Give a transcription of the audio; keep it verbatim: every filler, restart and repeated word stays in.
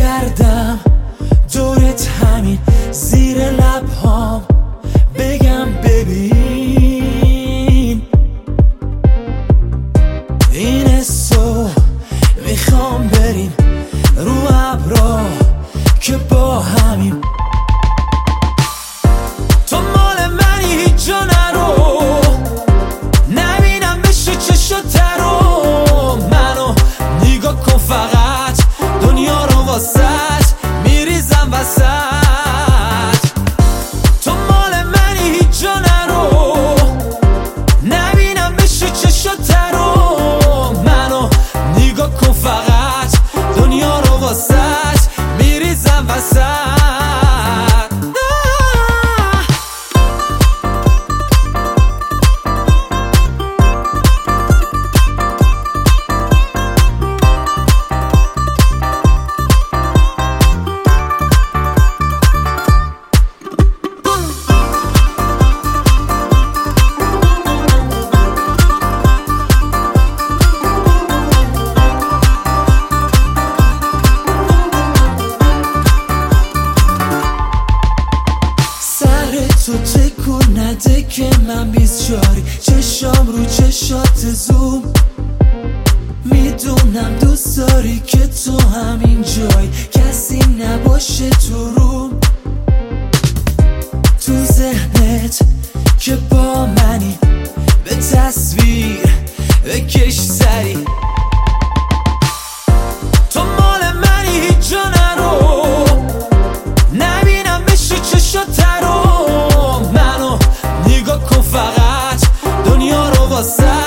بگردم دورت همین زیر لبهام بگم ببین این حسو میخوام بریم رو ابرا که با همیم تو مال منی هیچ جا نرو نبینم بشه چشاتر رو منو نگاه کن فقط دنیا رو واسط میریزم وسط تو مال منی هیچ جا نرو نبینم بشه چشاتر رو منو نگاه کن فقط دنیا رو واسط میریزم وسط تو تکون نده که من بیزجاری چشام رو چشات زوم میدونم دوست داری که تو همین جای کسی نباشه تو روم تو ذهنت که با منی به تصویر بکش سری تو مال منی هیچ جا نرو نبینم بشه چشاتر رو منو نگاه کن فقط دنیا رو واسه